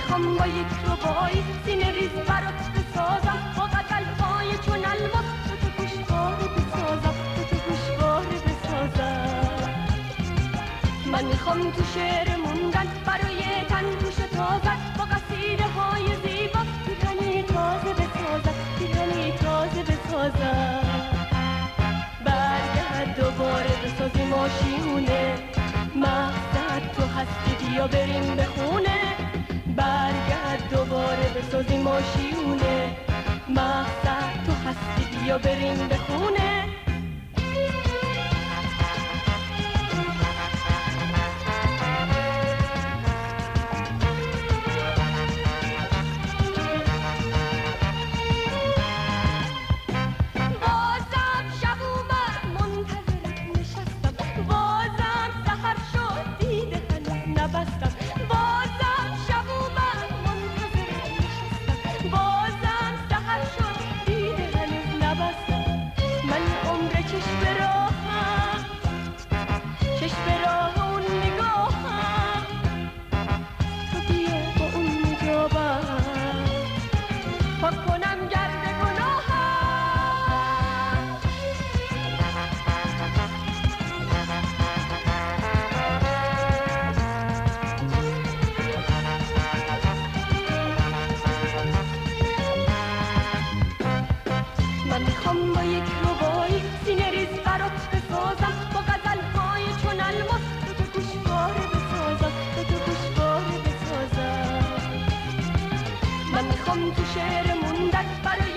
میخوام با یک ربایی سینه ریز برات بسازم، با غزل‌های چون الماس تو گوشواره بسازم، تو گوشواره بسازم. من میخوام تو شعر موندن برای تن گوش تازه، با قصیده های زیبا پیرهنی تازه بسازم، پیرهنی تازه بسازم. برگرد دوباره بسازی ماشینونه، مقصد تو هستی بیا بریم به خونه. برگرد دوباره بسازی ماشینونه، مقصد تو هستی بیا بریم به خونه. میخوام با یک ربایی سینه ریز برات بسازم، با غزل‌های چون الماس تو گوشواره بسازم، تو گوشواره بسازم. من میخوام تو شعر موندن برای